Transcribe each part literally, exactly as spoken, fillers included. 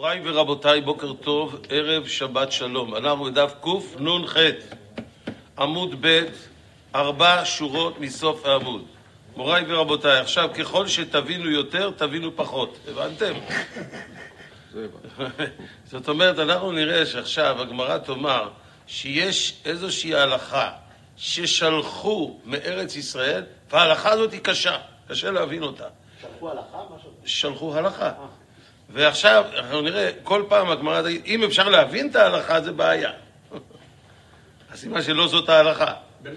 מוריי ורבותיי, בוקר טוב, ערב שבת שלום. אנחנו בדף קנ"ח, עמוד ב', ארבע שורות מסוף העמוד. מוריי ורבותיי, עכשיו ככל שתבינו יותר, תבינו פחות. הבנתם? זאת אומרת, אנחנו נראה שעכשיו הגמרא תאמר שיש איזושהי הלכה ששלחו מארץ ישראל, וההלכה הזאת היא קשה, קשה להבין אותה. שלחו הלכה? שלחו הלכה. ועכשיו אנחנו נראה, כל פעם הגמרא, אם אפשר להבין את ההלכה, זה בעיה. הסימן שלא זאת ההלכה.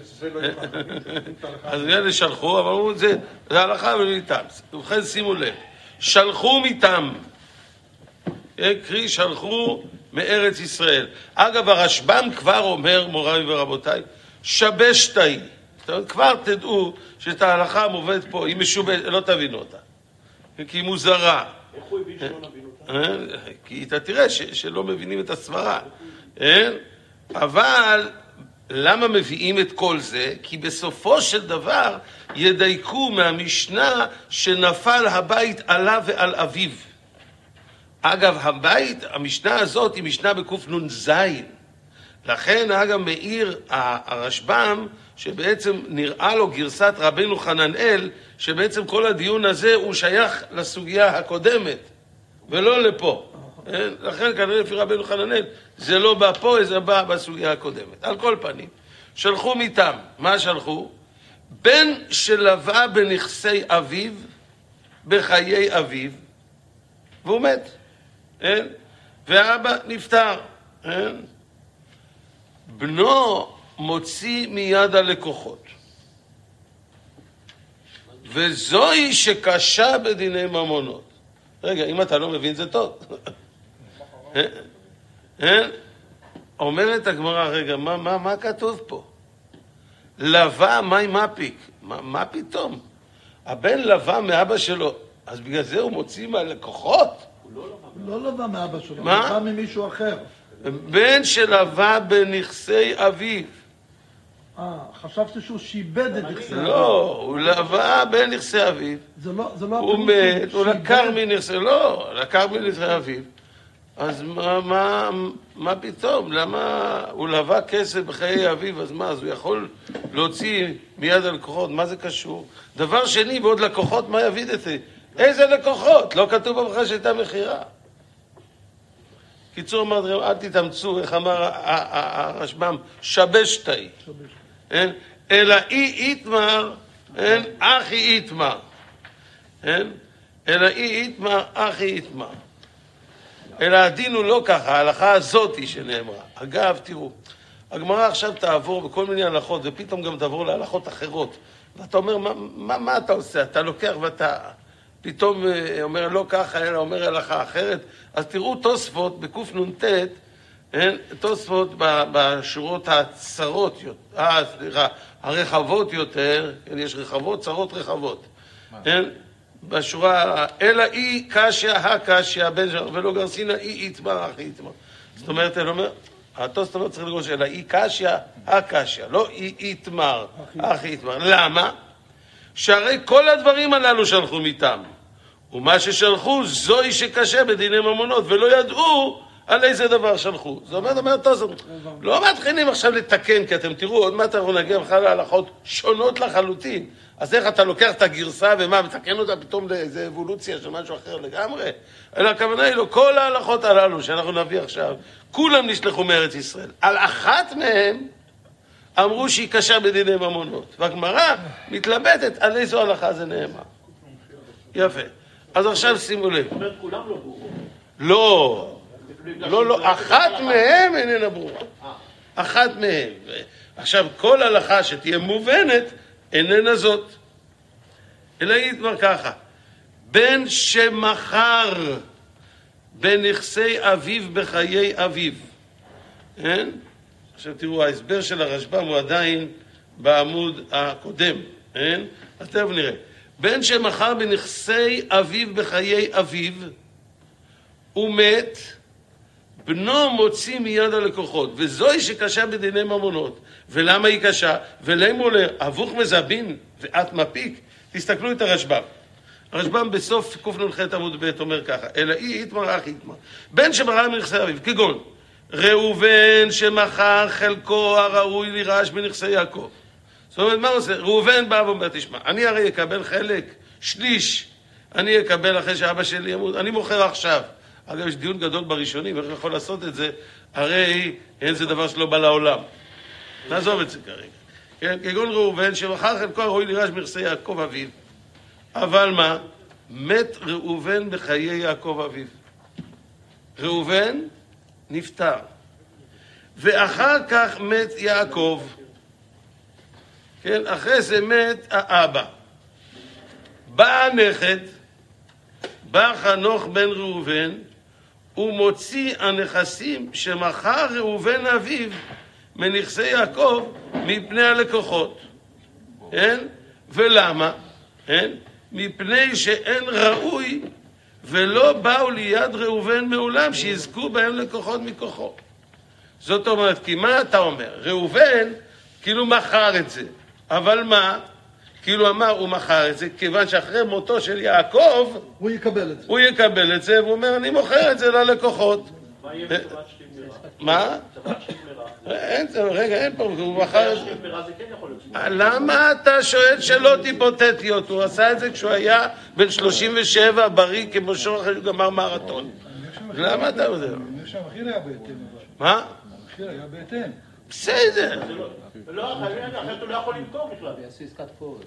אז אלה שלחו, אבל אמרו, זה ההלכה ומתם. ובכן שימו לב, שלחו מתם. קרי, שלחו מארץ ישראל. אגב, הרשב"ם כבר אומר, מוריי ורבותיי, שבשתאי. כבר תדעו שאת ההלכה המובאת פה, היא משובשת, לא תבינו אותה. כי היא מוזרה. איך הוא הבין שלא נבין אותה? כי אתה תראה שלא מבינים את הסברה. אבל למה מביאים את כל זה? כי בסופו של דבר ידייקו מהמשנה שנפל הבית עליו ועל אביו. אגב, הבית, המשנה הזאת היא משנה בקנ"ז. לכן אגב מאיר הרשב"ם שבעצם נראה לו גרסת רבנו חננאל, שבעצם כל הדיון הזה הוא שייך לסוגיה הקודמת, ולא לפה. לכן כנראה לפי רבנו חננאל, זה לא בא פה, זה בא בסוגיה הקודמת. על כל פנים, שלחו מתם. מה שלחו? בן שלווה בנכסי אביו, בחיי אביו, והוא מת. ואבא נפטר. בנו מוציא מיד הלקוחות. וזוהי שקשה בדיני ממונות. רגע, אם אתה לא מבין זה טוב. אומרת הגמרא, רגע, מה, מה, מה כתוב פה? לווה, מה עם מפיק? מה, מה פתאום? הבן לווה מאבא שלו, אז בגלל זה הוא מוציא מהלקוחות? הוא לא לווה מאבא שלו, הוא מה? לווה ממישהו אחר. בן שלווה בנכסי אביו. אה, חשבתי שהוא שיבד את נכסי אביו. לא, הוא לווה בנכסי אביו. זה לא, זה לא הוא הפירוש מת, שהוא הוא שיבד. לקח מנכסי, לא, לקח מנכסי אביו. אז מה, מה, מה פתאום? למה הוא לווה כסף בחיי אביו? אז מה, אז הוא יכול להוציא מיד הלקוחות? מה זה קשור? דבר שני, ועוד לקוחות, מה יביד את זה? איזה לקוחות? לא כתוב בברכה שהייתה מחירה. קיצור, אמרתי, אל תתאמצו, איך אמר הרשב"ם, שבשתאי. אלא אי איתמר, אחי איתמר. אלא אי איתמר, אחי איתמר. אלא הדין הוא לא ככה, ההלכה הזאת היא שנאמרה. אגב, תראו, הגמרא עכשיו תעבור בכל מיני הלכות, ופתאום גם תעבור להלכות אחרות. ואתה אומר, מה, מה, מה אתה עושה? אתה לוקח ואתה פתאום אומר לא ככה, אלא אומר הלכה אחרת. אז תראו תוספות בקנ"ט, תוספות בשורות הצרות, אה, סליחה, הרחבות יותר, יש רחבות, צרות רחבות. בשורה, אלא אי קשיא הקשיא, ולא גרסינא אי איתמר אחי איתמר. זאת אומרת, אני אומר, התוספות אומר צריך לגרוש, אלא אי קשיא הקשיא, לא אי איתמר אחי איתמר. למה? שהרי כל הדברים הללו שלחו מתם. ומה ששלחו זוהי שקשה בדיני ממונות, ולא ידעו על איזה דבר שלחו. זאת אומרת, אומרת תוספות, לא מתחילים עכשיו לתקן, כי אתם תראו, עוד מעט אנחנו נגיע בכלל להלכות שונות לחלוטין. אז איך אתה לוקח את הגרסה ומה, מתקן אותה פתאום לאיזו אבולוציה של משהו אחר לגמרי? אלא הכוונה היא לו, כל ההלכות הללו שאנחנו נביא עכשיו, כולם נשלחו מארץ ישראל. על אחת מהם אמרו שהיא קשה בדיני ממונות. והגמרא מתלבטת על איזו הלכה זה נאמר. יפה. אז עכשיו שימו לב. זאת אומרת, כולם לא ברורות. לא. לא, לא, אחת מהם איננה ברורה. אחת מהם. עכשיו, כל הלכה שתהיה מובנת, איננה זאת. אלא יתמר ככה, בן שמחר בנכסי אביו בחיי אביו. אין? עכשיו תראו, ההסבר של הרשב"ם הוא עדיין בעמוד הקודם. אין? אז תכף נראה. בן שמחר בנכסי אביו בחיי אביו, הוא מת, בנו מוציא מיד הלקוחות, וזוהי שקשה בדיני ממונות. ולמה היא קשה? ולמה עולה, אבוך מזבין ואת מפיק. תסתכלו את הרשב"ם. הרשב"ם בסוף קנ"ח עמוד ב' אומר ככה, אלא אי יתמר אח יתמר. בן שמכר מנכסי אביו, כגון ראובן שמכר חלקו הראוי לירש בנכסי יעקב. זאת אומרת, מה הוא עושה? ראובן בא ואומר, תשמע, אני הרי אקבל חלק, שליש, אני אקבל אחרי שאבא שלי ימות, אני מוכר עכשיו. אגב, יש דיון גדול בראשונים, איך יכול לעשות את זה? הרי אין זה דבר שלא בא לעולם. נעזוב את זה כרגע. כן, כגון ראובן שמכר חלקו הראוי לירש בנכסי יעקב אביו. אבל מה? מת ראובן בחיי יעקב אביו. ראובן נפטר. ואחר כך מת יעקב. כן, אחרי זה מת האבא. בא הנכד, בא חנוך בן ראובן, הוא מוציא הנכסים שמכר ראובן אביו מנכסי יעקב מפני הלקוחות. כן? ולמה? כן? מפני שאין ראוי ולא באו ליד ראובן מעולם שיזכו בהם לקוחות מכוחו. זאת אומרת, כי מה אתה אומר? ראובן כאילו מכר את זה, אבל מה? כאילו אמר הוא מכר את זה, כיוון שאחרי מותו של יעקב הוא יקבל את זה. הוא יקבל את זה, והוא אומר אני מוכר את זה ללקוחות. מה יהיה בצורת שתים מרע? מה? צורת שתים מרע. אין, רגע, אין פה, הוא מכר את זה. שתים מרע זה כן יכול להיות. למה אתה שואל שאלות היפותטיות? הוא עשה את זה כשהוא היה בן שלושים ושבע, בריא כמו שור אחרי שהוא גמר מרתון. למה אתה יודע? אני חושב שהמחיר היה בהתאם. מה? המחיר היה בהתאם. בסדר. לא, אחרת הוא לא יכול למכור בכלל. יעשו עסקת פורד.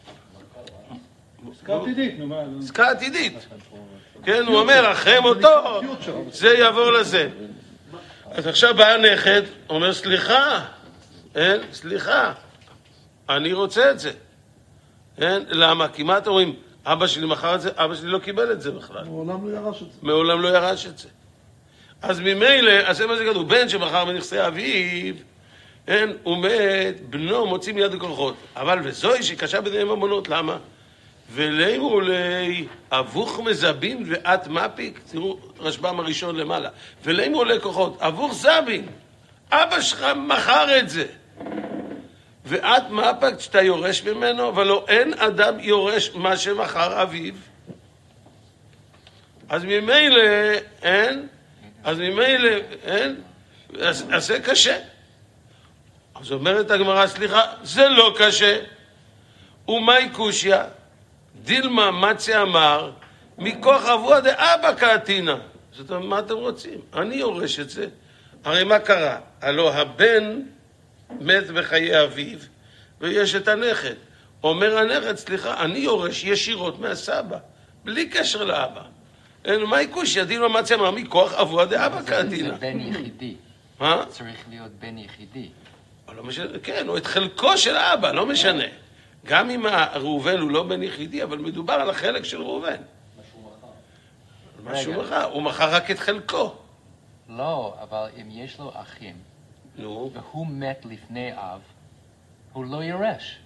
עסקה עתידית, נו מה? עסקה עתידית. כן, הוא אומר, אחרי מותו, זה יעבור לזה. אז עכשיו בא הנכד, אומר, סליחה, אין, סליחה, אני רוצה את זה. אין, למה? כי מה אתם אומרים? אבא שלי מכר את זה, אבא שלי לא קיבל את זה בכלל. מעולם לא ירש את זה. מעולם לא ירש את זה. אז ממילא, אז זה מה זה כתוב, בן שמכר מנכסי אביו, אין, הוא מת, בנו מוציא מיד לקוחות. אבל וזוהי שקשה בידיהם ממונות, למה? ולימו אולי אבוך מזבין ואת מפיק, תראו רשב"ם הראשון למעלה, ולימו אולי לקוחות, אבוך זבין, אבא שלך מכר את זה, ואת מפיק שאתה יורש ממנו, אבל לא, אין אדם יורש מה שמכר אביו. אז ממילא אין, אז ממילא אין, אז, אז זה קשה. אז אומרת הגמרא, סליחה, זה לא קשה. ומאי קושיא? דילמה מצי אמר, מכוח אבוה דאבא קאתינא. זאת אומרת, מה אתם רוצים? אני יורש את זה. הרי מה קרה? הלא הבן מת בחיי אביו, ויש את הנכד. אומר הנכד, סליחה, אני יורש ישירות מהסבא, בלי קשר לאבא. מאי קושיא? דילמה מצי אמר, מכוח אבוה דאבא קאתינא. זה בן יחידי. מה? צריך להיות בן יחידי. לא משנה, כן, הוא את חלקו של האבא, לא משנה. גם אם ראובן הוא לא בן יחידי, אבל מדובר על החלק של ראובן. מה שהוא מכר. הוא מכר רק את חלקו. לא, אבל אם יש לו אחים, נו. והוא מת לפני אב, הוא לא יורש.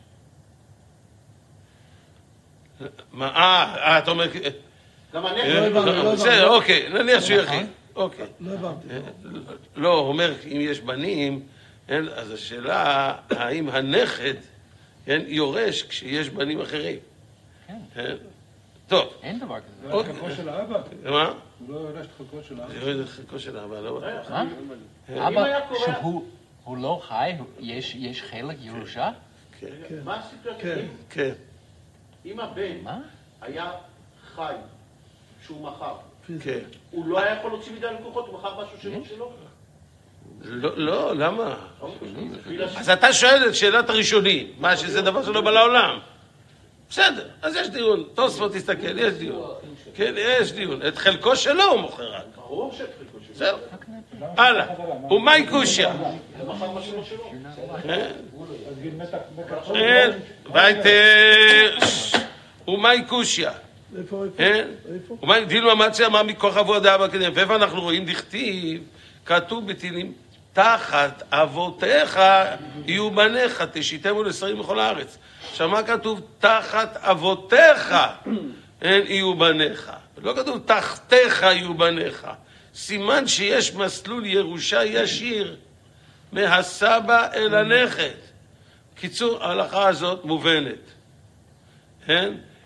מה, אה, אתה אומר... גם לא הנכד. הבנתי, לא הבנתי. בסדר, אוקיי, נניח שהוא יחיד. אוקיי. לא הבנתי. לא, הוא אומר, אם יש בנים, אז השאלה, האם הנכד יורש כשיש בנים אחרים? כן. טוב. אין דבר כזה. לא את חלקו של האבא? מה? הוא לא יורש את חלקו של האבא. זה יורד את חלקו של האבא, לא בטוח. מה? אם היה אבא, קורה- שהוא הוא לא חי, הוא- יש יש חלק ירושה? כן, מה הסיטואציה? כן. אם- כן. אם הבן מה? היה חי, שהוא מכר, כן. הוא לא היה יכול להוציא מדי לקוחות, הוא מכר משהו שלא שלו? לא, לא, למה? בגלל ש- אז אתה שואל את שאלת הראשונים, מה שזה דבר שלא בא לעולם. בסדר, אז יש דיון, תוספות תסתכל, יש דיון. כן, יש דיון. את חלקו שלו הוא מוכר רק. ברור שאת חלקו שלו. זהו. הלאה. ומאי קושיא? הוא מכר משהו לא שלו. אז גיל מתח בכחול. אין, וייטר. ומאי קושיא? איפה, איפה? אין? איפה? ומאי דילמה מצי אמר מכוח אבוה דאבא קאתינא. ואיפה אנחנו רואים דכתיב, כתוב בתהילים, תחת אבותיך יהיו בניך, תשיתם ולשרים בכל הארץ. עכשיו מה כתוב? תחת אבותיך אין יהיו בניך. לא כתוב תחתיך יהיו בניך. סימן שיש מסלול ירושה ישיר מהסבא אל הנכד. קיצור, ההלכה הזאת מובנת. כן?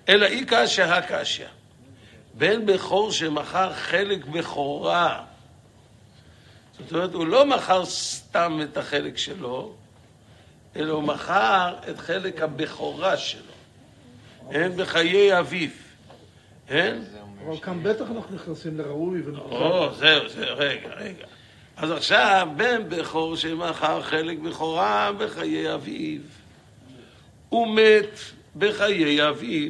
אלא אי קשיא הקשיא. בן בכור שמכר חלק בכורה. זאת אומרת, הוא לא מכר סתם את החלק שלו, אלא הוא מכר את חלק הבכורה שלו. אין בחיי אביו. אין? אבל כאן בטח אנחנו נכנסים לראוי ונכנסים. או, זהו, זהו, רגע, רגע. אז עכשיו, בן בכור שמכר חלק בכורה בחיי אביו, הוא מת בחיי אביו.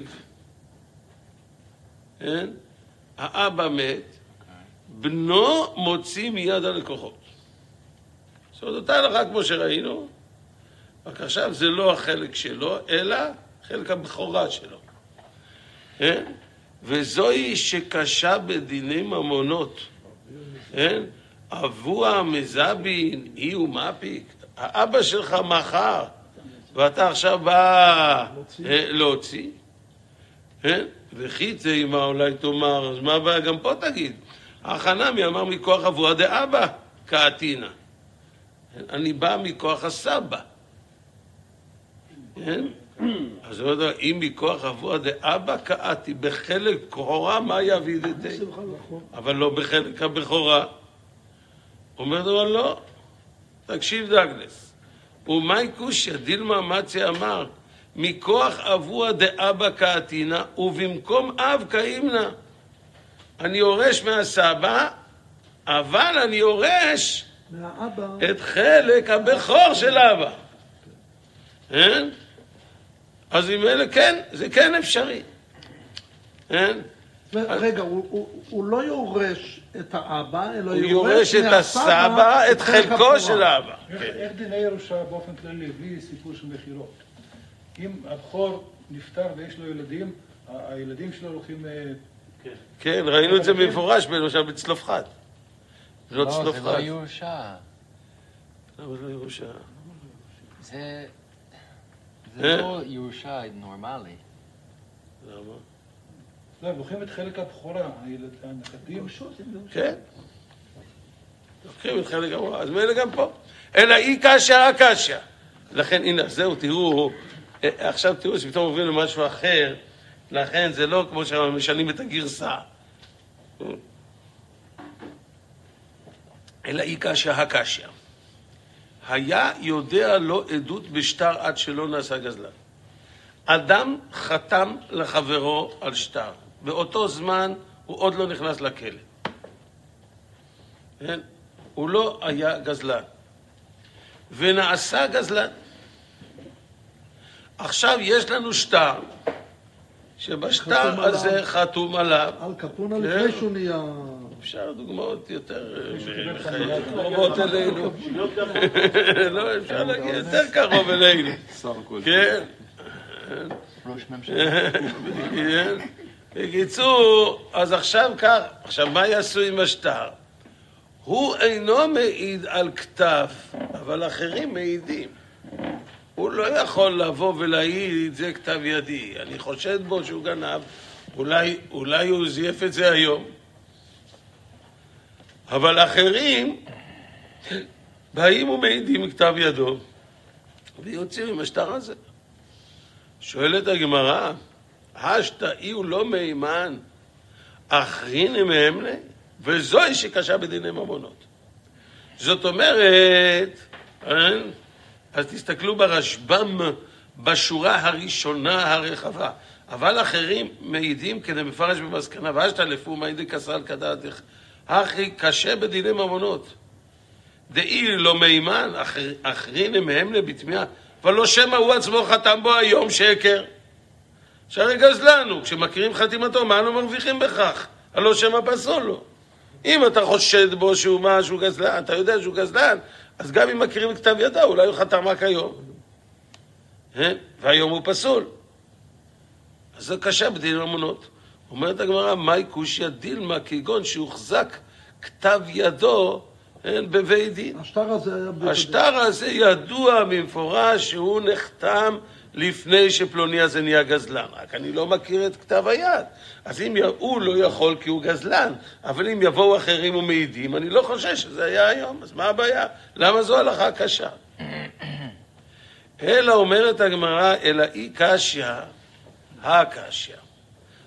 אין? האבא מת, בנו מוציא מיד הלקוחות. זאת אומרת, אותה הלכה כמו שראינו, רק עכשיו זה לא החלק שלו, אלא חלק הבכורה שלו. אין? וזוהי שקשה בדיני ממונות. אין? אבוה מזבין, אי ומפיק. האבא שלך מחר, ואתה עכשיו בא להוציא. אין? וכי זה מה אולי תאמר, אז מה הבעיה? גם פה תגיד. החנמי אמר מכוח אבוה דאבא כאתינה. אני בא מכוח הסבא. אין? אז הוא יודע, אם מכוח אבוה דאבא כאתי, בחלק בכורה מה יביא לידי? אבל לא בחלק הבכורה. אומר דבר לא, תקשיב דגלס. ומאי קושיא דילמה מצי אמר, מכוח אבוה דאבא כאתינה, ובמקום אב כאימנה. אני יורש מהסבא, אבל אני יורש מהאבא. את חלק הבכור של אבא. אין? אז אם אלה כן, זה כן אפשרי. אין? רגע, הוא- הוא הוא לא יורש את האבא, אלא הוא יורש את הסבא, את חלקו של האבא. איך, איך דיני ירושה באופן כללי, בלי סיפור של מכירות? אם הבכור נפטר ויש לו ילדים, ה- הילדים שלו הולכים... אה, כן, ראינו את זה במפורש, למשל בצלופחד. בנות לא, זה לא צלופחד. ירושה. למה זה לא ירושה? זה... אה? זה לא ירושה נורמלי. למה? לא, הם לוקחים את חלק הבכורה, הילד- הנכדים. כן. לוקחים את חלק אמרה, אז מילא גם פה. אלא אי קשיא הקשיא. לכן, הנה, זהו, תראו, אה, עכשיו תראו שפתאום עוברים למשהו אחר, לכן זה לא כמו שמשנים את הגרסה. אלא אי קשיא הקשיא. היה יודע לא עדות בשטר עד שלא נעשה גזלן. אדם חתם לחברו על שטר. באותו זמן הוא עוד לא נכנס לכלא. כן? הוא לא היה גזלן. ונעשה גזלן. עכשיו יש לנו שטר, שבשטר חתום הזה עליו. חתום עליו. על קפונה כן. לפני שהוא נהיה... אפשר דוגמאות יותר שקיבל מחייב, חנייה. קרובות אלינו. לא, אפשר להגיד יותר קרוב אלינו. כן. ראש ממשלה. כן. בקיצור, אז עכשיו כך, עכשיו מה יעשו עם השטר? הוא אינו מעיד על כתב, אבל אחרים מעידים. הוא לא יכול לבוא ולהעיד, זה כתב ידי. אני חושד בו שהוא גנב, אולי, אולי הוא זייף את זה היום. אבל אחרים באים ומעידים מכתב ידו, ויוצאים עם השטר הזה. שואלת הגמרא, השטאי הוא לא מהימן, אחרין מהמנה, וזוהי שקשה בדיני ממונות. זאת אומרת, אז תסתכלו ברשב"ם בשורה הראשונה הרחבה, אבל אחרים מעידים כדי מפרש במסקנה, והשתא לפו מעידי כסל כדעתך, הכי קשה בדיני ממונות. דאי לא מהימן, אחר, אחרין מהמנה בתמיהה, אבל לא שמא הוא עצמו חתם בו היום שקר. שהרי גזלן הוא, כשמכירים חתימתו, מה אנו מרוויחים בכך? הלא שמא פסול לו. אם אתה חושד בו שהוא משהו גזלן, אתה יודע שהוא גזלן, אז גם אם מכירים את כתב ידו, אולי הוא חתם רק היום. והיום הוא פסול. אז זה קשה בדיני ממונות. אומרת הגמרא, מאי קושיא דילמה, כגון שהוחזק כתב ידו בבית דין. השטר הזה היה... בבית- השטר הזה ידוע במפורש שהוא נחתם לפני שפלוני הזה נהיה גזלן. רק אני לא מכיר את כתב היד. אז אם הוא לא יכול כי הוא גזלן, אבל אם יבואו אחרים ומעידים, אני לא חושש שזה היה היום. אז מה הבעיה? למה זו הלכה קשה? אלא אומרת הגמרא, אלא אי קשיא הקשיא.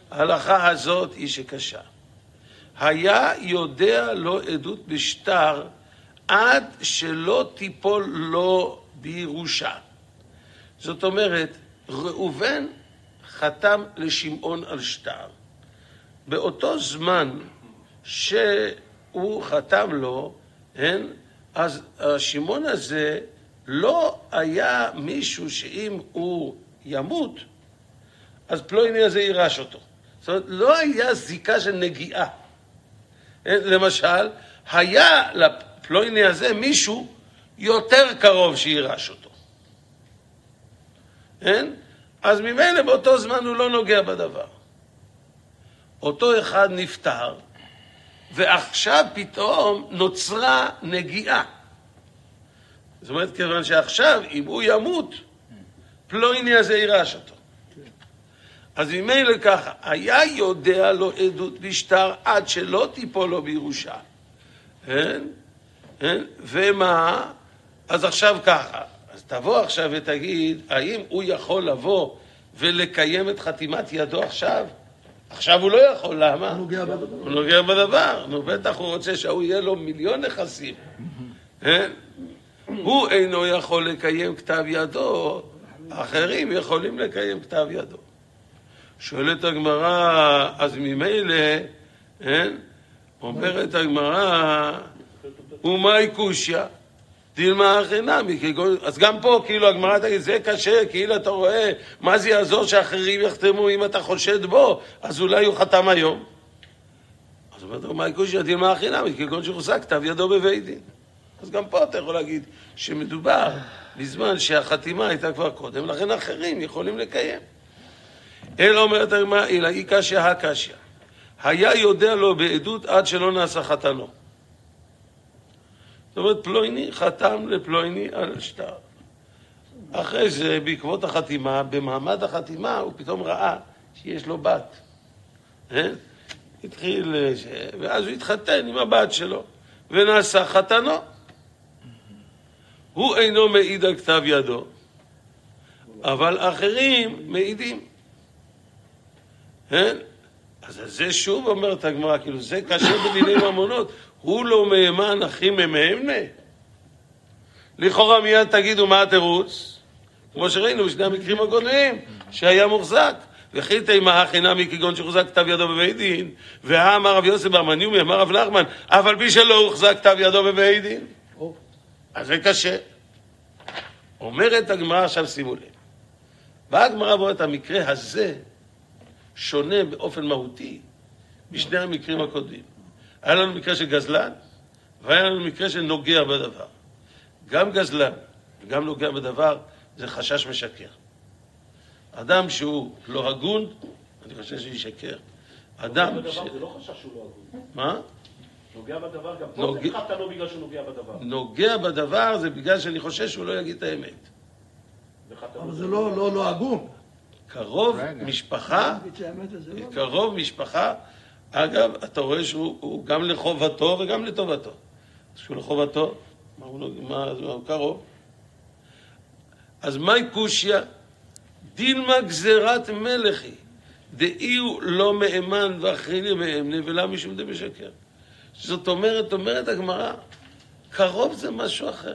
ההלכה הזאת היא שקשה. היה יודע לו עדות בשטר עד שלא תיפול לו בירושה. זאת אומרת, ראובן חתם לשמעון על שטר. באותו זמן שהוא חתם לו, כן, אז השמעון הזה לא היה מישהו שאם הוא ימות, אז פלויני הזה יירש אותו. זאת אומרת, לא היה זיקה של נגיעה. למשל, היה לפלויני הזה מישהו יותר קרוב שירש אותו. כן? אז ממילא באותו זמן הוא לא נוגע בדבר. אותו אחד נפטר, ועכשיו פתאום נוצרה נגיעה. זאת אומרת, כיוון שעכשיו, אם הוא ימות, פלויני הזה יירש אותו. אז ממילא ככה, היה יודע לו עדות בשטר עד שלא תיפול לו בירושה. כן? כן? ומה? אז עכשיו ככה, אז תבוא עכשיו ותגיד, האם הוא יכול לבוא ולקיים את חתימת ידו עכשיו? עכשיו הוא לא יכול, למה? הוא נוגע בדבר. הוא נוגע בדבר. נו, בטח הוא רוצה שהוא יהיה לו מיליון נכסים. כן? הוא אינו יכול לקיים כתב ידו, אחרים יכולים לקיים כתב ידו. שואלת הגמרא, אז ממילא, כן? אומרת הגמרא, ומאי קושיא? דילמה חינמי. אז גם פה, כאילו, הגמרא תגיד, זה קשה, כאילו אתה רואה, מה זה יעזור שאחרים יחתמו אם אתה חושד בו, אז אולי הוא חתם היום. אז אומרת, ומאי קושיא? דילמה חינמי, כגון שהוחזק כתב ידו בבית דין. אז גם פה אתה יכול להגיד שמדובר בזמן שהחתימה הייתה כבר קודם, לכן אחרים יכולים לקיים. אלא אומרת הגמרא, אלא אי קשיא הקשיא. היה יודע לו בעדות עד שלא נעשה חתנו. זאת אומרת, פלויני חתם לפלויני על שטר. אחרי זה, בעקבות החתימה, במעמד החתימה, הוא פתאום ראה שיש לו בת. כן? התחיל, ואז הוא התחתן עם הבת שלו, ונעשה חתנו. הוא אינו מעיד על כתב ידו, אבל אחרים מעידים. כן? אז זה שוב אומרת הגמרא, כאילו זה קשה בדיני ממונות, הוא לא מהימן אחי ממהמנה. לכאורה מיד תגידו מה התירוץ, כמו שראינו בשני המקרים הקודמים, שהיה מוחזק. וכי תימא חינמי כגון שהוחזק כתב ידו בבית דין, והאמר רב יוסף בר מניומי, אמר רב נחמן, אבל מי שלא הוחזק כתב ידו בבית דין. אז זה קשה. אומרת הגמרא, עכשיו שימו לב. באה הגמרא ואומרת, המקרה הזה שונה באופן מהותי בשני המקרים הקודמים. היה לנו מקרה של גזלן, והיה לנו מקרה של נוגע בדבר. גם גזלן וגם נוגע בדבר זה חשש משקר. אדם שהוא לא הגון, אני חושב שישקר. אדם נוגע ש... בדבר זה לא חשש שהוא לא הגון. מה? נוגע בדבר גם פה נוגע- זה חתנו בגלל שהוא נוגע בדבר. נוגע בדבר זה בגלל שאני חושש שהוא לא יגיד את האמת. וחתנו אבל זה לא, לא, לא הגון. קרוב רגע. משפחה, להגיד שהאמת זה לא. קרוב משפחה, אגב, אתה רואה שהוא הוא גם לחובתו וגם לטובתו. אז שהוא לחובתו, מה הוא, לא- מה, מה הוא קרוב? אז מהי קושיא? דילמה גזירת מלכי, דאי הוא לא מאמן ואחריני מאמנה ולא משום דמשקר. זאת אומרת, אומרת הגמרא, קרוב זה משהו אחר.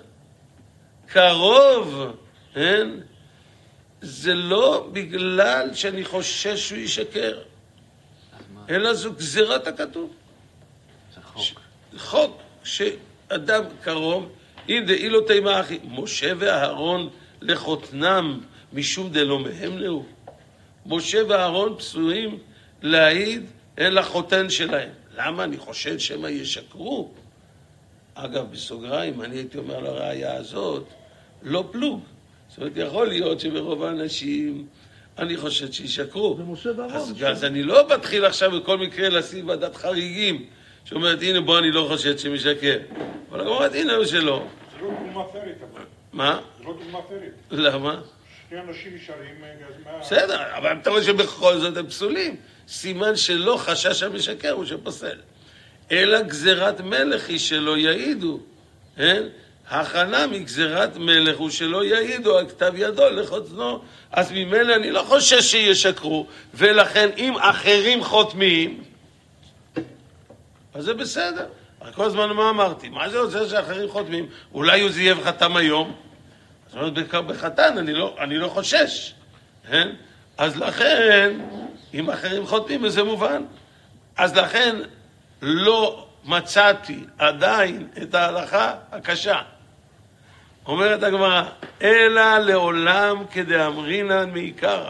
קרוב, אין? זה לא בגלל שאני חושש שהוא ישקר, אלא זו גזירת הכתוב. זה חוק. חוק שאדם קרוב, אם דאי לא תימא אחי, משה ואהרון לחותנם משום דלא מהם נאו. משה ואהרון פסויים להעיד אל החותן שלהם. למה? אני חושד שמא ישקרו. אגב, בסוגריים, אני הייתי אומר לראיה הזאת, לא פלוג. זאת אומרת, יכול להיות שברוב האנשים אני חושד שישקרו. זה משה ואהרון. אז, משה. אז אני לא מתחיל עכשיו בכל מקרה לשים ועדת חריגים, שאומרת, הנה בוא אני לא חושד שמשקר. אבל אני אומרת, הנה הוא שלא. זה לא דוגמה פרית, אבל. מה? זה לא דוגמה פרית. למה? שני אנשים ישרים, אז מה... בסדר, אבל אתה רואה שבכל זאת הם פסולים. סימן שלא חשש המשקר הוא שפוסל. אלא גזירת מלך היא שלא יעידו, כן? הכנה מגזירת מלך הוא שלא יעידו על כתב ידו לחותנו, אז ממילא אני לא חושש שישקרו, ולכן אם אחרים חותמים, אז זה בסדר. כל הזמן מה אמרתי? מה זה עושה שאחרים חותמים? אולי הוא זייף חתם היום? זאת אומרת, בחתן אני לא, אני לא חושש. כן? אז לכן, אם אחרים חותמים, זה מובן. אז לכן, לא מצאתי עדיין את ההלכה הקשה. אומרת הגמרא, אלא לעולם כדאמרינן מעיקרא.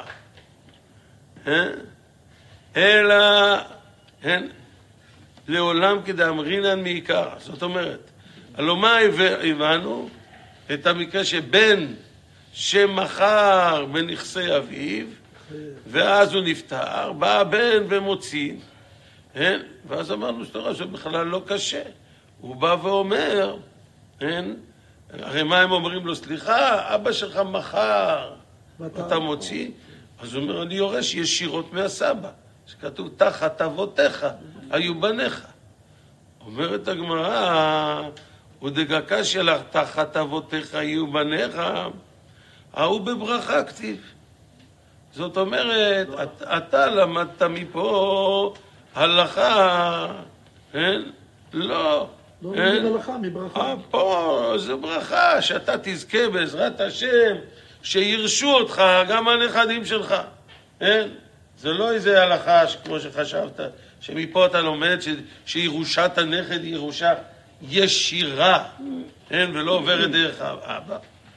אלא, כן? לעולם כדאמרינן מעיקרא. זאת אומרת, הלוא מה הבנו? את המקרה שבן שמכר בנכסי אביו, ואז הוא נפטר, בא הבן ומוציא, כן? ואז אמרנו שתורה שבכלל לא קשה. הוא בא ואומר, כן? הרי מה הם אומרים לו? סליחה, אבא שלך מכר, אתה מוציא? אז הוא אומר, אני יורש ישירות מהסבא, שכתוב תחת אבותיך היו בניך. אומרת הגמרא, ודגקה שלך תחת אבותיך היו בניך, ההוא בברכה כתיב. זאת אומרת, אתה למדת מפה הלכה, כן? לא. לא נגיד הלכה מברכה. פה זה ברכה, שאתה תזכה בעזרת השם, שירשו אותך גם הנכדים שלך. כן? זה לא איזה הלכה כמו שחשבת, שמפה אתה לומד שירושת הנכד היא ירושה ישירה, כן? ולא עוברת דרך האבא.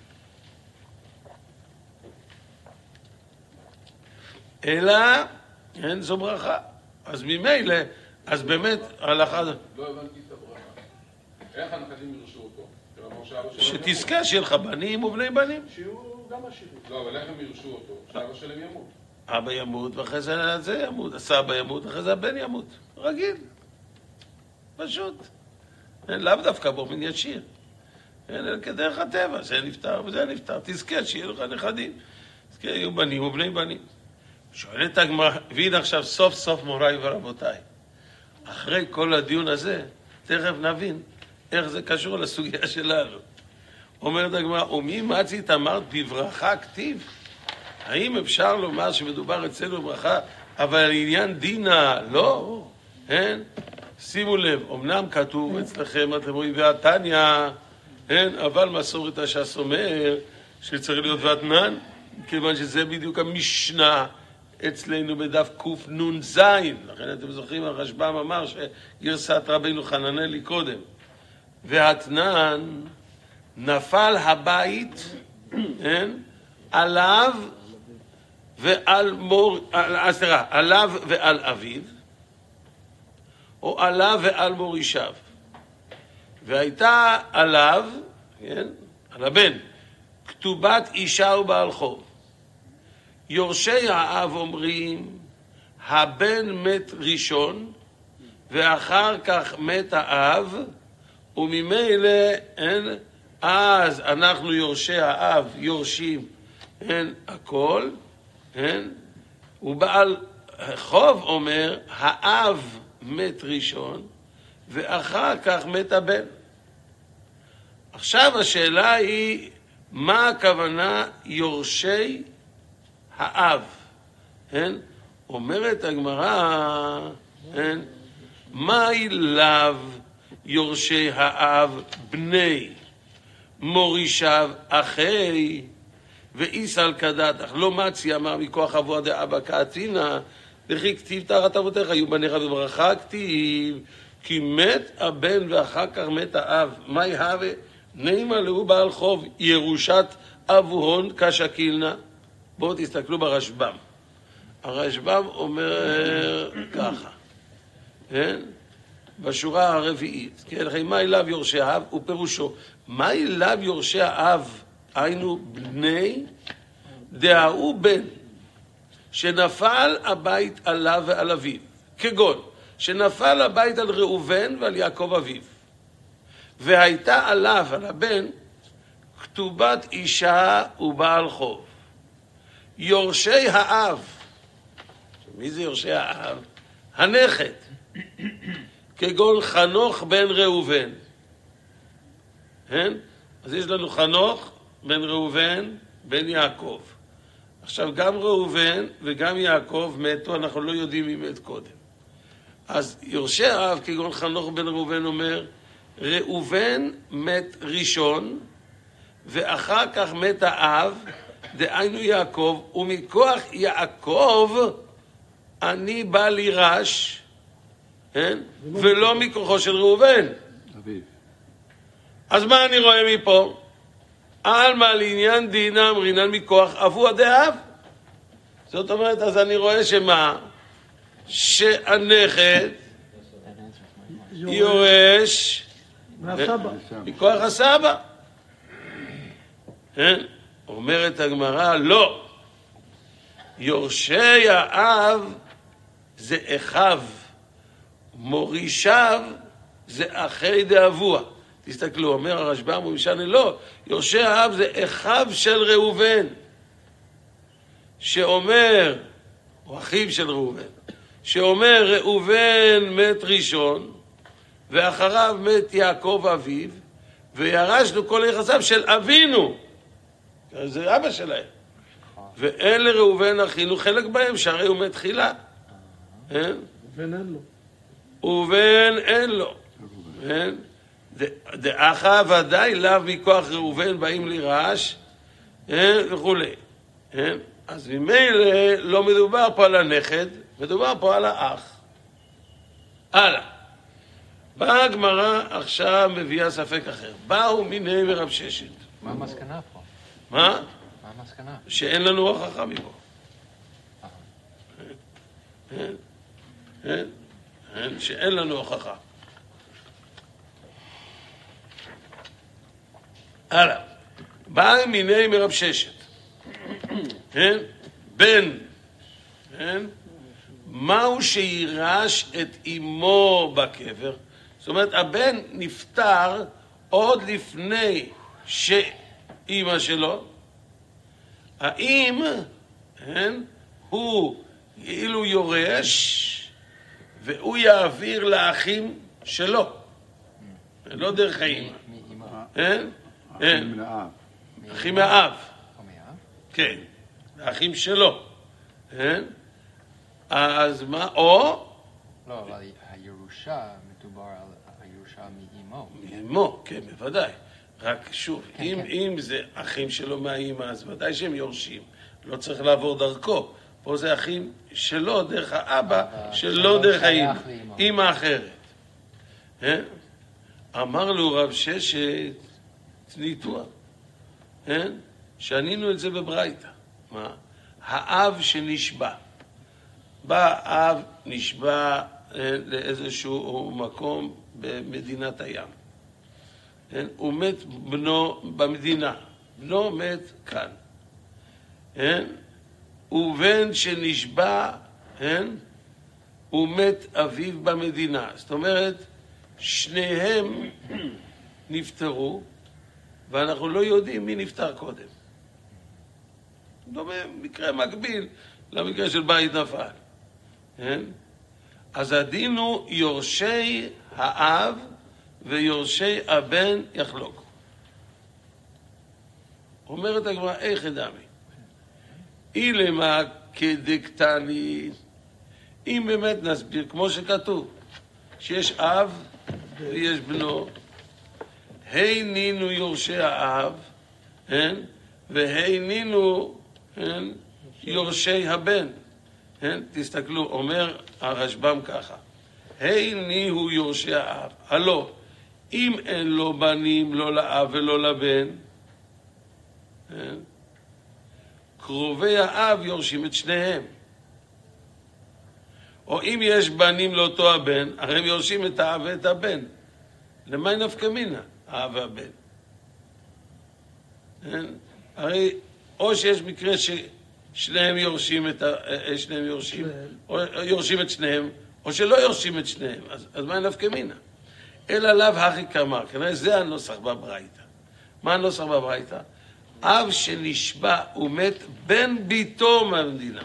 אלא, כן, זו ברכה. אז ממילא, אז באמת, ההלכה... לא הבנתי את הברכה. איך הנכדים ירשו אותו? שתזכה שיהיה לך בנים ובני בנים. שהוא גם עשירים. לא, אבל איך הם ירשו אותו? שאבא שלהם ימות. אבא ימות ואחרי זה זה ימות, הסבא ימות ואחרי זה הבן ימות. רגיל. פשוט. לאו דווקא באופן ישיר. אלא כדרך הטבע, זה נפטר וזה נפטר. תזכה שיהיה לך נכדים. תזכה, יהיו בנים ובני בנים. שואלת הגמרא, והנה עכשיו סוף סוף מוריי ורבותיי. אחרי כל הדיון הזה, תכף נבין איך זה קשור לסוגיה שלנו. אומרת הגמרא, ומי מצית אמרת בברכה כתיב? האם אפשר לומר שמדובר אצלנו בברכה, אבל על עניין דינה, לא? כן? שימו לב, אמנם כתוב אצלכם, אתם רואים, והתניא, כן? אבל מסורת הש"ס אומר שצריך להיות ואתנן, כיוון שזה בדיוק המשנה אצלנו בדף קנ"ז. לכן אתם זוכרים, הרשב"ם אמר שגרסת רבינו חננאלי קודם. ואתנן, נפל הבית, כן? עליו ועל מור, סליחה, עליו ועל אביו, או עליו ועל מורישיו. והייתה עליו, כן? על הבן, כתובת אישה ובעל חוב. יורשי האב אומרים, הבן מת ראשון, ואחר כך מת האב, וממילא אין, אז אנחנו יורשי האב יורשים אין הכל, אין, ובעל חוב אומר, האב מת ראשון, ואחר כך מת הבן. עכשיו השאלה היא, מה הכוונה יורשי האב? אין? אומרת הגמרא, אין? מהי לאו יורשי האב בני מורישיו אחי ואיסל כדתך לא מצי אמר מכוח אבוה דאבא קאתינא לכי כתיב תחת אבותיך היו בניך בברכה כתיב כי מת הבן ואחר כך מת האב. מהי הווה? נימה לו בעל חוב ירושת אבוהון כשקילנה. בואו תסתכלו ברשב"ם. הרשב"ם אומר ככה, כן? בשורה הרביעית, כן? מהי לאו יורשי האב? ופירושו, מהי לאו יורשי האב? היינו בני דהאו בן שנפל הבית עליו ועל אביו, כגון שנפל הבית על ראובן ועל יעקב אביו, והייתה עליו על הבן כתובת אישה ובעל חוב. יורשי האב, מי זה יורשי האב? הנכד, כגון חנוך בן ראובן, כן? אז יש לנו חנוך, בן ראובן, בן יעקב. עכשיו, גם ראובן וגם יעקב מתו, אנחנו לא יודעים מי מת קודם. אז יורשי האב, כגון חנוך בן ראובן, אומר, ראובן מת ראשון, ואחר כך מת האב, דהיינו יעקב, ומכוח יעקב אני בא לירש, כן? ולא מכוחו של ראובן. אביב. אז מה אני רואה מפה? עלמא לעניין דינם רינן מכוח אבו דאב. זאת אומרת, אז אני רואה שמה? שהנכד יורש מהסבא. מכוח הסבא. כן? אומרת הגמרא, לא. יורשי האב זה אחיו, מורישיו זה אחי דאבוה. תסתכלו, אומר הרשב"ם ומשנה, לא, יורשי האב זה אחיו של ראובן, שאומר, או אחיו של ראובן, שאומר ראובן מת ראשון, ואחריו מת יעקב אביו, וירשנו כל יחסיו של אבינו, זה אבא שלהם. ואין לראובן אחינו חלק בהם, שהרי הוא מת תחילה. אין? ובן אין לו. ובן אין לו. אין? דאחה ודאי לאו מכוח ראובן באים לירש, וכולי. אז ממילא לא מדובר פה על הנכד, מדובר פה על האח. הלאה. באה הגמרא עכשיו מביאה ספק אחר. באו מיני מרב ששת. מה המסקנה פה? מה? מה המסקנה? שאין לנו הוכחה מפה. אין, אין, אין, שאין לנו הוכחה. הלאה. בא מיני מרב ששת. כן? בן. כן? מהו שירש את אמו בקבר? זאת אומרת, הבן נפטר עוד לפני שאימא שלו. האם, כן? הוא כאילו יורש, והוא יעביר לאחים שלו. לא דרך האמא. כן? אחים מהאב. אחים מהאב. או מאב? כן. האחים שלו. כן? אז מה? או? לא, אבל הירושה, מדובר על הירושה מאמו. מאמו, כן, בוודאי. רק שוב, כן, אם, כן. אם זה אחים שלו מהאמא, אז ודאי שהם יורשים. לא צריך לעבור דרכו. פה זה אחים שלו, דרך האבא, אבל שלו שלא דרך שייך האמא. לאמא. אמא אחרת. כן? אמר לו רב ששת, ניתוח. כן? שענינו את זה בברייתא. מה? האב שנשבע. בא אב נשבע לאיזשהו מקום במדינת הים. כן? הוא מת בנו במדינה. בנו מת כאן. כן? ובן שנשבע, כן? הוא מת אביו במדינה. זאת אומרת, שניהם נפטרו, ואנחנו לא יודעים מי נפטר קודם. דומה, מקרה מקביל למקרה של בית נפל. כן? אז הדין הוא יורשי האב ויורשי הבן יחלוקו. אומרת הגמרא, איך דמי? אילמה כדקטני, אם באמת נסביר, כמו שכתוב, שיש אב ויש בנו, היי נינו יורשי האב, כן? והי נינו, כן? יורשי הבן. כן? תסתכלו, אומר הרשב"ם ככה, היי ניהו יורשי האב, הלא, אם אין לו בנים, לא לאב ולא לבן, כן? קרובי האב יורשים את שניהם. או אם יש בנים לאותו הבן, הרי הם יורשים את האב ואת הבן. למה נפקא מינה, האב והבן? כן? הרי או שיש מקרה ששניהם יורשים את ה... שניהם יורשים, או יורשים את שניהם, או שלא יורשים את שניהם. אז, אז מה נפקא מינה? אלא לאו הכי כמר, כנראה זה הנוסח בברייתא. מה הנוסח בברייתא? אב שנשבע ומת בן ביתו מהמדינה.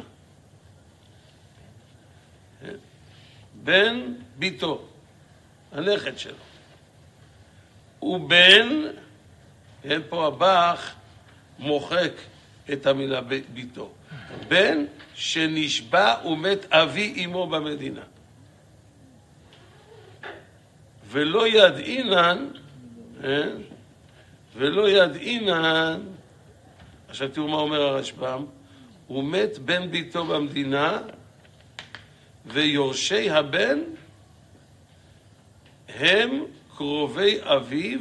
בן ביתו, הנכד שלו. ובן אין פה הבח מוחק את המילה ביתו. בן שנשבע ומת אבי אמו במדינה. ולא ידעינן, ולא ידעינן, עכשיו תראו מה אומר הרשב"ם, הוא מת בן ביתו במדינה, ויורשי הבן הם קרובי אביו,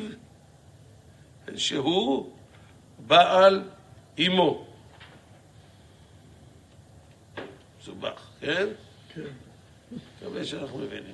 שהוא בעל אמו. מסובך, כן? כן. מקווה שאנחנו מבינים.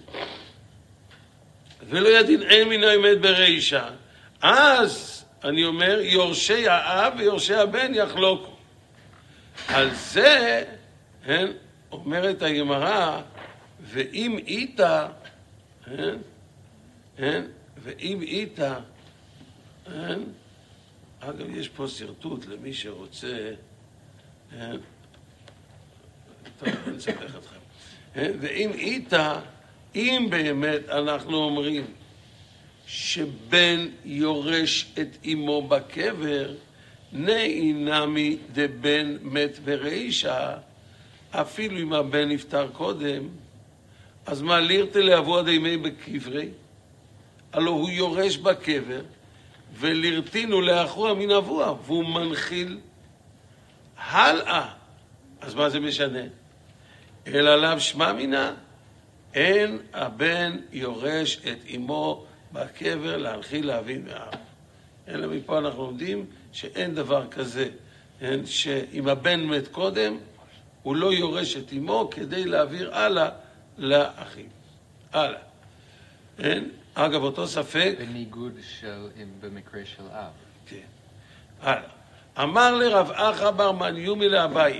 ולא ידין אין מן האמת ברישה. אז אני אומר, יורשי האב ויורשי הבן יחלוקו. על זה, כן, אומרת הגמרא, ואם איתה, כן, כן, ואם איתה, כן, אגב, יש פה סרטוט למי שרוצה, כן, טוב, אני אספר אתכם. כן, ואם איתה, אם באמת אנחנו אומרים שבן יורש את אמו בקבר, נאי נמי דבן מת ברישה, אפילו אם הבן נפטר קודם, אז מה לירתה לאבו עד ימי בקברי? הלא הוא יורש בקבר, ולירתינו לאחורה מן אבוה, והוא מנחיל הלאה. אז מה זה משנה? אלא עליו שמע מינה, אין הבן יורש את אמו בקבר להנחיל לאביו מאב. אלא מפה אנחנו לומדים שאין דבר כזה, אין, שאם הבן מת קודם, הוא לא יורש את אמו כדי להעביר הלאה לאחיו. הלאה. אין, אגב, אותו ספק... בניגוד של, במקרה של אב. כן. הלאה. אמר לרב אחא בר מניומי לאביי,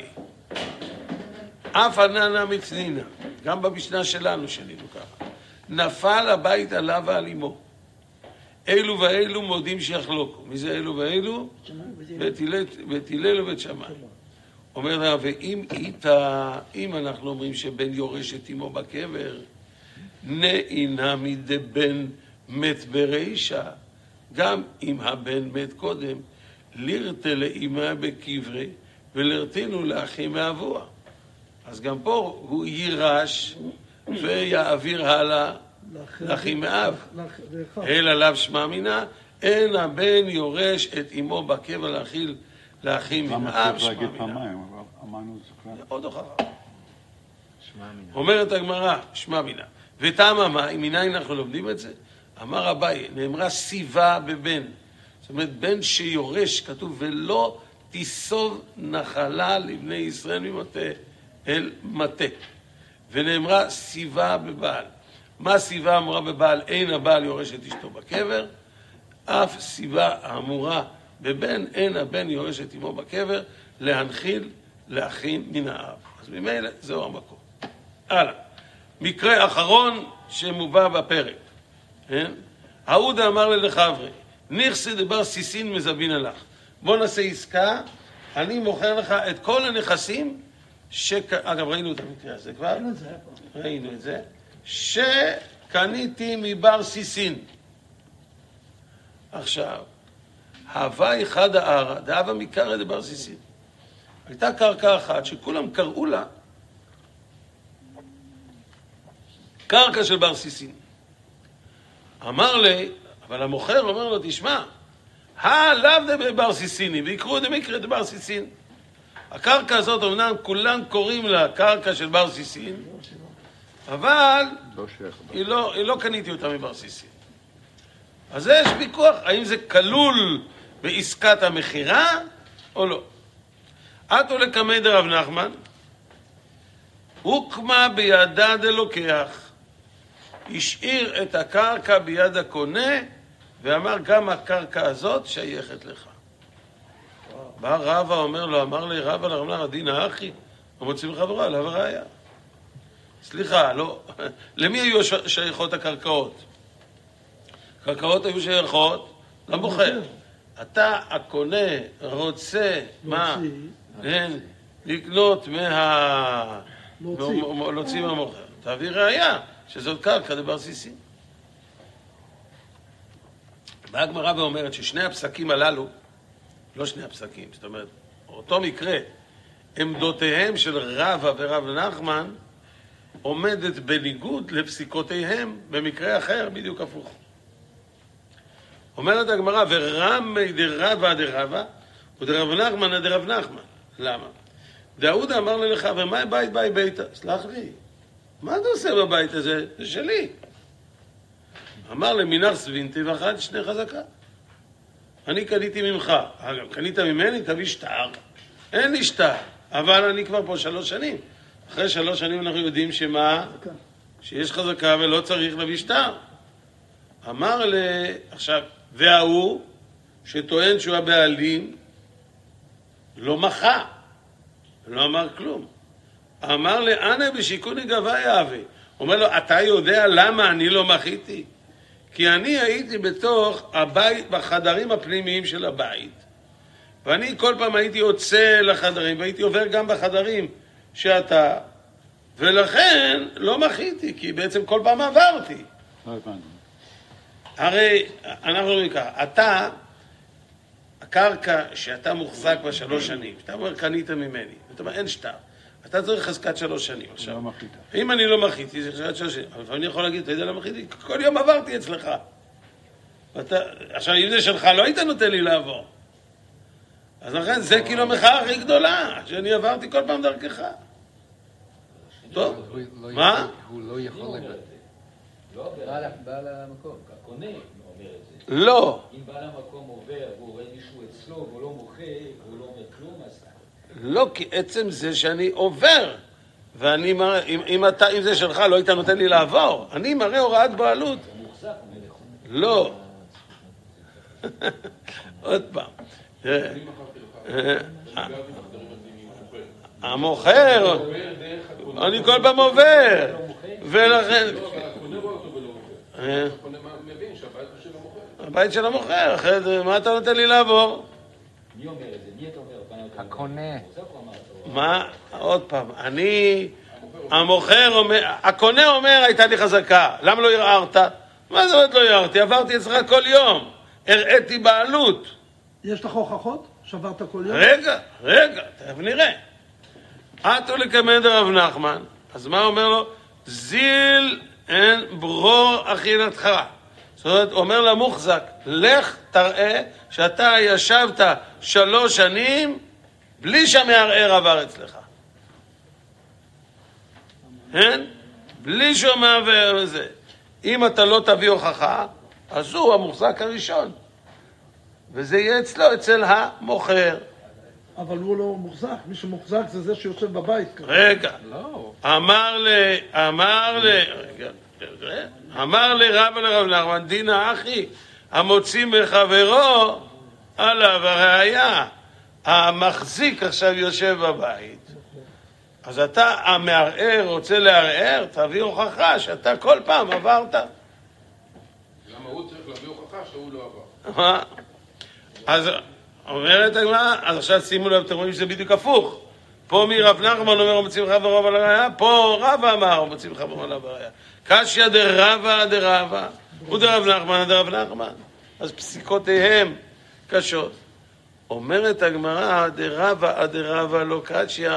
אף עננה מצנינה, גם במשנה שלנו שנינו ככה, נפל הבית עליו ועל אמו. אלו ואלו מודים שיחלוקו. מי זה אלו ואלו? בית הלל ובית שמאי. אומר לה, ואם איתה, אם אנחנו אומרים שבן יורש את אמו בקבר, נאי נמי דבן מת ברישה, גם אם הבן מת קודם, לירתה לאמה בקברי, ולרתינו לאחי מאבוה. אז גם פה הוא יירש ויעביר הלאה לאחי מאב. אל עליו שמע מינה, אין הבן יורש את אמו בקבר להכיל לאחי מאב שמע מינה. עוד הוכחה. אומרת הגמרא, שמע מינה. ותמה מה, אם מניין אנחנו לומדים את זה? אמר אביי, נאמרה סיבה בבן. זאת אומרת, בן שיורש, כתוב, ולא תיסוב נחלה לבני ישראל ממטה אל מטה. ונאמרה סיבה בבעל. מה סיבה אמורה בבעל? אין הבעל יורש את אשתו בקבר. אף סיבה אמורה בבן, אין הבן יורש את אמו בקבר, להנחיל לאחים מן האב. אז ממילא זהו המקום. הלאה. מקרה אחרון שמובא בפרק. כן? העודה אמר ללחברי, נכסי דבר סיסין מזבין עליך. בוא נעשה עסקה, אני מוכר לך את כל הנכסים, שק... אגב ראינו את המקרה הזה כבר, ראינו את זה, שקניתי מבר סיסין. עכשיו, הווה אחד הערה, דאבה מקרא דבר סיסין. הייתה קרקע אחת שכולם קראו לה, קרקע של בר סיסין. אמר לי, אבל המוכר אומר לו, תשמע, הלאו דה בר סיסיני, ויקראו דה מקרא דה בר סיסין. הקרקע הזאת, אמנם כולם קוראים לה קרקע של בר סיסין, אבל היא לא, היא לא קניתי אותה מבר סיסין. אז יש ויכוח, האם זה כלול בעסקת המחירה או לא. עתו לקמי דרב נחמן, הוקמה בידה דלוקח, השאיר את הקרקע ביד הקונה, ואמר גם הקרקע הזאת שייכת לך. בא רבא אומר לו, אמר לי רבא לרב נחמן, הדין האחי, המוצאים חברו עליו הראיה. סליחה, לא, למי היו שייכות הקרקעות? הקרקעות היו שייכות למוכר. אתה הקונה רוצה, מה? לקנות מה... להוציא מהמוכר. תביא ראיה שזאת קרקע דבר סיסין. באה הגמרא ואומרת ששני הפסקים הללו, לא שני הפסקים, זאת אומרת, אותו מקרה, עמדותיהם של רבא ורב נחמן עומדת בניגוד לפסיקותיהם במקרה אחר, בדיוק הפוך. אומרת הגמרא, ורמי דרבא דרבא ודרב נחמן דרב נחמן. למה? דאוד אמר לך, ומה בית באי ביתה? סלח לי, מה אתה עושה בבית הזה? זה שלי. אמר למינר סבינתי ואחד שני חזקה. אני קניתי ממך, אגב, קנית ממני, תביא שטר. אין לי שטר, אבל אני כבר פה שלוש שנים. אחרי שלוש שנים אנחנו יודעים שמה? שיש חזקה ולא צריך להביא שטר. אמר ל... עכשיו, והוא שטוען שהוא הבעלים, לא מחה, לא אמר כלום. אמר לאנה בשיקוני גבה יהווה. אומר לו, אתה יודע למה אני לא מחיתי? כי אני הייתי בתוך הבית, בחדרים הפנימיים של הבית, ואני כל פעם הייתי יוצא לחדרים, והייתי עובר גם בחדרים שאתה, ולכן לא מחיתי, כי בעצם כל פעם עברתי. הרי אנחנו אומרים ככה, אתה, הקרקע שאתה מוחזק בשלוש שנים, אתה אומר קנית ממני, זאת אומרת אין שטר, אתה צריך חזקת שלוש שנים עכשיו. אם אני לא מחיתי, זה חזקת שלוש שנים, אבל אני יכול להגיד, אתה יודע למה מחיתי? כל יום עברתי אצלך. ואתה, עכשיו אם זה שלך לא היית נותן לי לעבור. אז לכן זה כאילו המחאה הכי גדולה, שאני עברתי כל פעם דרכך. טוב, מה? הוא לא יכול לגעת. לא, בעל המקום, הקונה אומר את זה. לא. אם בעל המקום עובר והוא רואה מישהו אצלו והוא לא מוכר והוא לא אומר כלום, אז... לא, כי עצם זה שאני עובר, ואני מראה, אם, אם, אתה, אם זה שלך לא היית נותן לי לעבור, אני מראה הוראת בעלות. זה מוחזק, אומר לך. לא. עוד פעם. המוכר, אני כל פעם עובר, ולכן... הבית של המוכר, אחרי מה אתה נותן לי לעבור? מי אומר את זה? מי אתה אומר? הקונה. מה? עוד פעם, אני... המוכר אומר... הקונה אומר, הייתה לי חזקה. למה לא ערערת? מה זאת אומרת לא ערערתי? עברתי אצלך כל יום. הראיתי בעלות. יש לך הוכחות? שברת כל יום? רגע, רגע, תכף נראה. עטו לקמא דרב נחמן, אז מה אומר לו? זיל אין ברור אכילתך. זאת אומרת, אומר למוחזק, לך תראה שאתה ישבת שלוש שנים בלי שהמערער עבר אצלך. כן? בלי שהוא מעבר וזה. אם אתה לא תביא הוכחה, אז הוא המוחזק הראשון. וזה יהיה אצלו, אצל המוכר. אבל הוא לא מוחזק, מי שמוחזק זה זה שיושב בבית. רגע, אמר ל... אמר ל... רגע, אמר לרב לרב נחמן, דינא אחי, המוציא מחברו עליו הראיה. המחזיק עכשיו יושב בבית. אז אתה, המערער, רוצה לערער, תביא הוכחה שאתה כל פעם עברת. למה הוא צריך להביא הוכחה שהוא לא עבר? מה? אז אומרת הגמרא, אז עכשיו שימו לב, אתם רואים שזה בדיוק הפוך. פה מרב נחמן אומר, מוציא מחברו על הראיה, פה רב אמר, מוציא מחברו על הראיה. קשיא דרבא דרבא, ודרב נחמן דרב נחמן. אז פסיקותיהם קשות. אומרת הגמרא, דרבא דרבא לא קשיא,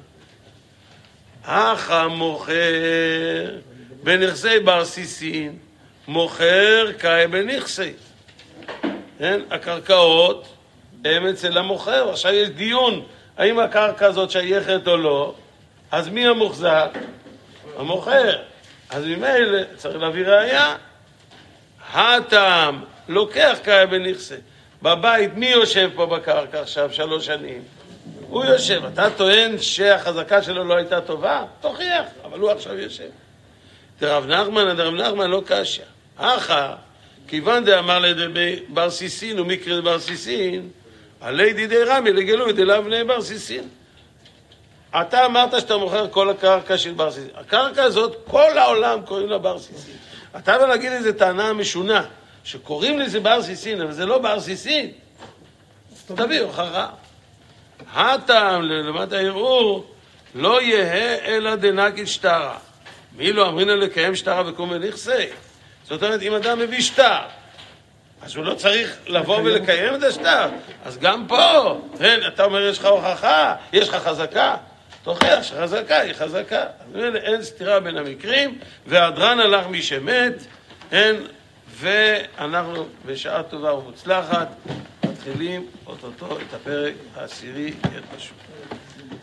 אך המוכר בנכסי בר סיסין, מוכר קאי בנכסי. כן? הקרקעות הם אצל המוכר. עכשיו יש דיון, האם הקרקע הזאת שייכת או לא, אז מי המוחזק? המוכר. אז ממילא צריך להביא ראיה. הטעם לוקח קאי בנכסי. בבית, מי יושב פה בקרקע עכשיו שלוש שנים? הוא יושב. אתה טוען שהחזקה שלו לא הייתה טובה? תוכיח, אבל הוא עכשיו יושב. דרב נחמן, דרב נחמן לא קשיא. אחא, כיוון דאמר לידי בר סיסין ומקרא בר סיסין, עלי דידי רמי לגלוי דלאו בני בר סיסין. אתה אמרת שאתה מוכר כל הקרקע של בר סיסין. הקרקע הזאת, כל העולם קוראים לה בר סיסין. אתה בא להגיד איזו טענה משונה, שקוראים לזה בר סיסין, אבל זה לא בר סיסין. תביא הוכחה. הטעם ללמד הערעור לא יהא אלא דנקיל שטרה. מי לא אמרינה לקיים שטרה וקום ונכסי? זאת אומרת, אם אדם מביא שטר, אז הוא לא צריך לבוא ולקיים את השטר. אז גם פה, כן, אתה אומר יש לך הוכחה, יש לך חזקה, תוכיח שחזקה היא חזקה. אז אין סתירה בין המקרים, והדרן הלך מי שמת, אין, ואנחנו בשעה טובה ומוצלחת מתחילים אוטוטו את הפרק העשירי, יד פשוט.